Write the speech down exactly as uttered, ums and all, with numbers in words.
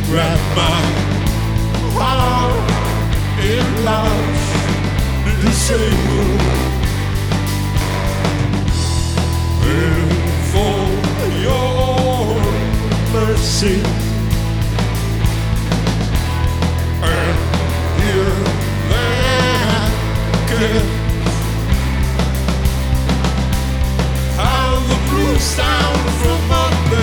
wrap my heart in love's disabled. And for your mercy, and here that can